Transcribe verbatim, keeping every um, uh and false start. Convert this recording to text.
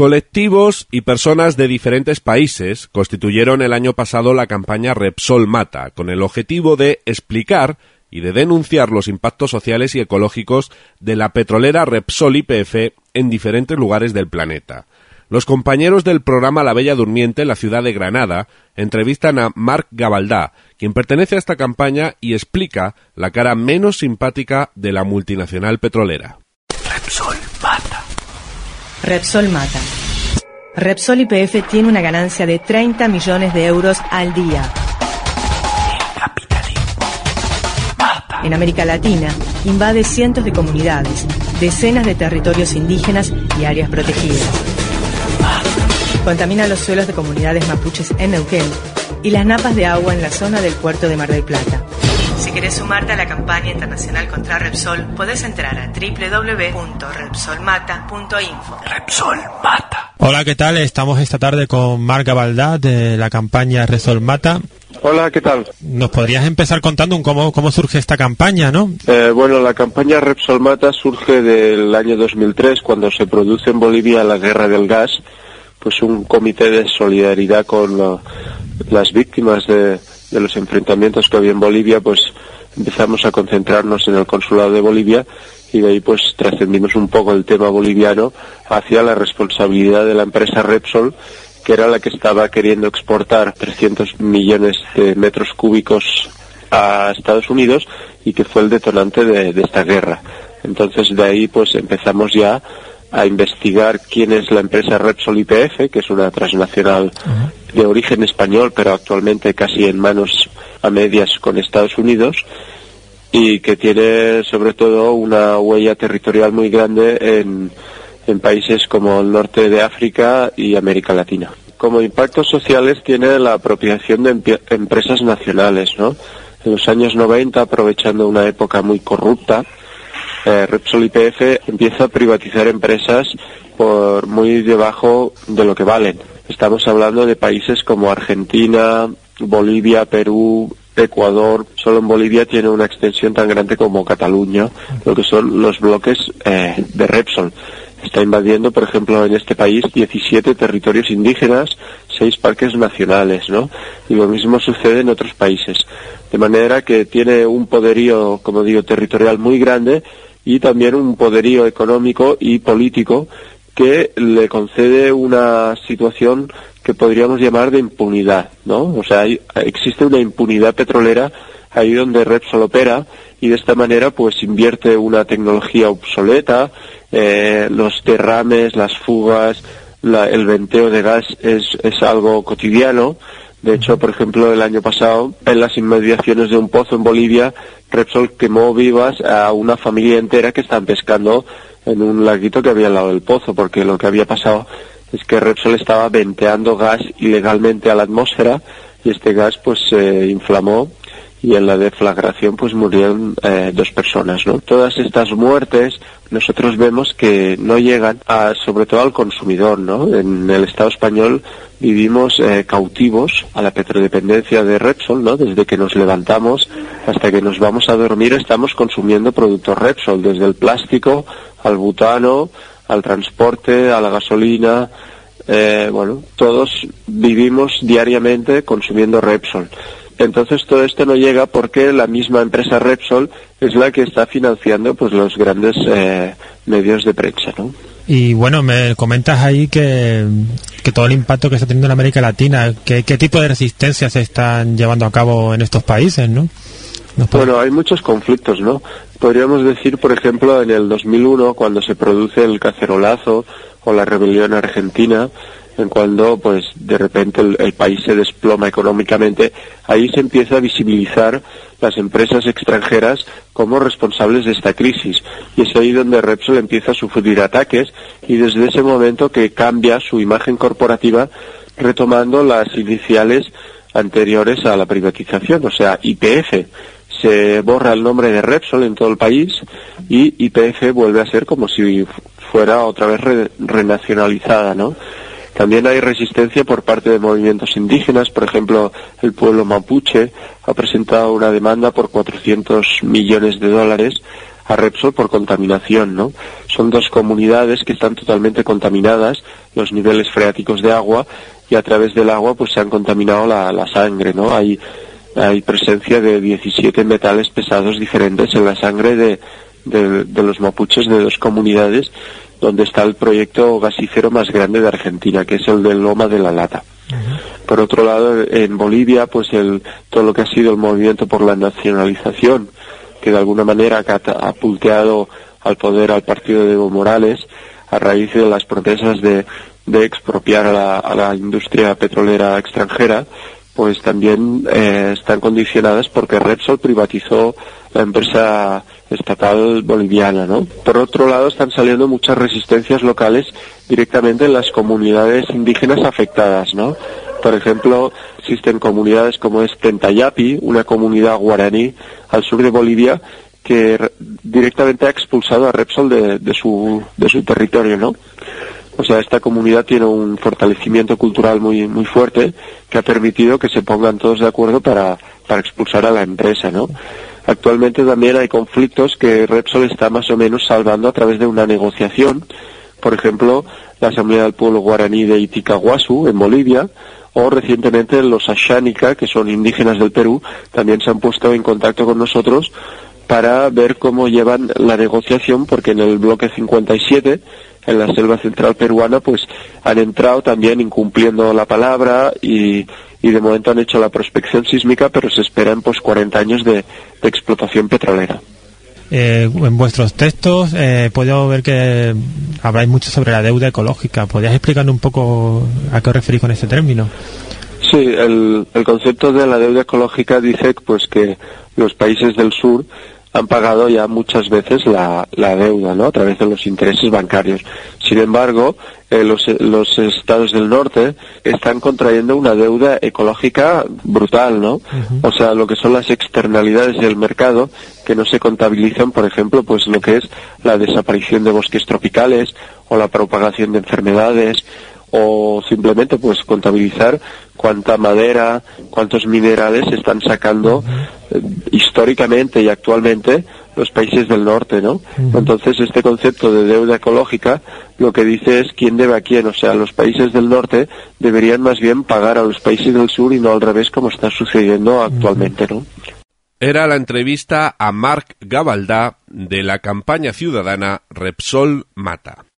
Colectivos y personas de diferentes países constituyeron el año pasado la campaña Repsol Mata, con el objetivo de explicar y de denunciar los impactos sociales y ecológicos de la petrolera Repsol Y P F en diferentes lugares del planeta. Los compañeros del programa La Bella Durmiente en la ciudad de Granada entrevistan a Marc Gavaldà, quien pertenece a esta campaña y explica la cara menos simpática de la multinacional petrolera. Repsol Mata. Repsol Mata. Repsol Y P F tiene una ganancia de treinta millones de euros al día. El capitalismo mata. En América Latina, invade cientos de comunidades, decenas de territorios indígenas y áreas protegidas. Mata. Contamina los suelos de comunidades mapuches en Neuquén y las napas de agua en la zona del puerto de Mar del Plata. Si querés sumarte a la campaña internacional contra Repsol, podés entrar a doble u doble u doble u punto repsol mata punto info. Repsol Mata. Hola, ¿qué tal? Estamos esta tarde con Marc Gavaldà de la campaña Repsol Mata. Hola, ¿qué tal? ¿Nos podrías empezar contando un cómo, cómo surge esta campaña, no? Eh, bueno, la campaña Repsol Mata surge del año dos mil tres, cuando se produce en Bolivia la guerra del gas, pues un comité de solidaridad con la, las víctimas de... de los enfrentamientos que había en Bolivia, pues empezamos a concentrarnos en el consulado de Bolivia y de ahí pues trascendimos un poco el tema boliviano hacia la responsabilidad de la empresa Repsol, que era la que estaba queriendo exportar trescientos millones de metros cúbicos a Estados Unidos y que fue el detonante de, de esta guerra. Entonces de ahí pues empezamos ya a investigar quién es la empresa Repsol Y P F, que es una transnacional uh-huh. de origen español, pero actualmente casi en manos a medias con Estados Unidos, y que tiene sobre todo una huella territorial muy grande en, en países como el norte de África y América Latina. Como impactos sociales tiene la apropiación de emp- empresas nacionales, ¿no? En los años noventa, aprovechando una época muy corrupta, Eh, Repsol Y P F empieza a privatizar empresas por muy debajo de lo que valen. Estamos hablando de países como Argentina, Bolivia, Perú, Ecuador. Solo en Bolivia tiene una extensión tan grande como Cataluña, lo que son los bloques eh, de Repsol. Está invadiendo, por ejemplo, en este país diecisiete territorios indígenas, seis parques nacionales, ¿no? Y lo mismo sucede en otros países. De manera que tiene un poderío, como digo, territorial muy grande y también un poderío económico y político que le concede una situación que podríamos llamar de impunidad, ¿no? O sea, hay, existe una impunidad petrolera ahí donde Repsol opera y de esta manera pues invierte una tecnología obsoleta, eh, los derrames, las fugas, la, el venteo de gas es, es algo cotidiano. De hecho, por ejemplo, el año pasado, en las inmediaciones de un pozo en Bolivia, Repsol quemó vivas a una familia entera que estaban pescando en un laguito que había al lado del pozo, porque lo que había pasado es que Repsol estaba venteando gas ilegalmente a la atmósfera y este gas pues se inflamó y en la deflagración pues murieron eh, dos personas, ¿no? Todas estas muertes nosotros vemos que no llegan a, sobre todo al consumidor, ¿no? En el Estado español vivimos eh, cautivos a la petrodependencia de Repsol, ¿no? Desde que nos levantamos hasta que nos vamos a dormir estamos consumiendo productos Repsol, desde el plástico al butano, al transporte, a la gasolina, eh, bueno, todos vivimos diariamente consumiendo Repsol. Entonces todo esto no llega porque la misma empresa Repsol es la que está financiando pues los grandes eh, medios de prensa, ¿no? Y bueno, me comentas ahí que, que todo el impacto que está teniendo en América Latina, ¿qué, qué tipo de resistencias se están llevando a cabo en estos países, no? Bueno, hay muchos conflictos, ¿no? Podríamos decir, por ejemplo, en el dos mil uno, cuando se produce el cacerolazo o la rebelión argentina, en cuando pues de repente el, el país se desploma económicamente, ahí se empieza a visibilizar las empresas extranjeras como responsables de esta crisis y es ahí donde Repsol empieza a sufrir ataques y desde ese momento que cambia su imagen corporativa retomando las iniciales anteriores a la privatización, o sea, Y P F. Se borra el nombre de Repsol en todo el país y Y P F vuelve a ser como si fuera otra vez re, renacionalizada, ¿no? También hay resistencia por parte de movimientos indígenas, por ejemplo, el pueblo mapuche ha presentado una demanda por cuatrocientos millones de dólares a Repsol por contaminación, ¿no? Son dos comunidades que están totalmente contaminadas, los niveles freáticos de agua, y a través del agua pues se han contaminado la, la sangre, ¿no? Hay, hay presencia de diecisiete metales pesados diferentes en la sangre de, de, de los mapuches de dos comunidades, donde está el proyecto gasífero más grande de Argentina, que es el de Loma de la Lata. Uh-huh. Por otro lado, en Bolivia, pues el, todo lo que ha sido el movimiento por la nacionalización, que de alguna manera ha, ha pulteado al poder al partido de Evo Morales a raíz de las protestas de, de expropiar a la, a la industria petrolera extranjera, pues también eh, están condicionadas porque Repsol privatizó la empresa estatal boliviana, ¿no? Por otro lado, están saliendo muchas resistencias locales directamente en las comunidades indígenas afectadas, ¿no? Por ejemplo, existen comunidades como es Tentayapi, una comunidad guaraní al sur de Bolivia, que re- directamente ha expulsado a Repsol de, de su de su territorio, ¿no? O sea, esta comunidad tiene un fortalecimiento cultural muy muy fuerte que ha permitido que se pongan todos de acuerdo para para expulsar a la empresa, ¿no? Actualmente también hay conflictos que Repsol está más o menos salvando a través de una negociación. Por ejemplo, la Asamblea del Pueblo Guaraní de Iticahuasu, en Bolivia, o recientemente los Ashánica, que son indígenas del Perú, también se han puesto en contacto con nosotros para ver cómo llevan la negociación, porque en el bloque cincuenta y siete, en la selva central peruana, pues han entrado también incumpliendo la palabra y, y de momento han hecho la prospección sísmica, pero se esperan pues cuarenta años de, de explotación petrolera. Eh, en vuestros textos eh, puedo ver que habláis mucho sobre la deuda ecológica. ¿Podrías explicarnos un poco a qué os referís con este término? Sí, el, el concepto de la deuda ecológica dice pues que los países del sur han pagado ya muchas veces la, la deuda, ¿no? A través de los intereses bancarios. Sin embargo, eh, los, los estados del norte están contrayendo una deuda ecológica brutal, ¿no? Uh-huh. O sea, lo que son las externalidades del mercado que no se contabilizan, por ejemplo, pues lo que es la desaparición de bosques tropicales o la propagación de enfermedades, o simplemente pues contabilizar cuánta madera, cuántos minerales están sacando eh, históricamente y actualmente los países del norte, ¿no? Uh-huh. Entonces este concepto de deuda ecológica lo que dice es quién debe a quién, o sea, los países del norte deberían más bien pagar a los países del sur y no al revés como está sucediendo actualmente, ¿no? Era la entrevista a Marc Gavaldà de la campaña ciudadana Repsol Mata.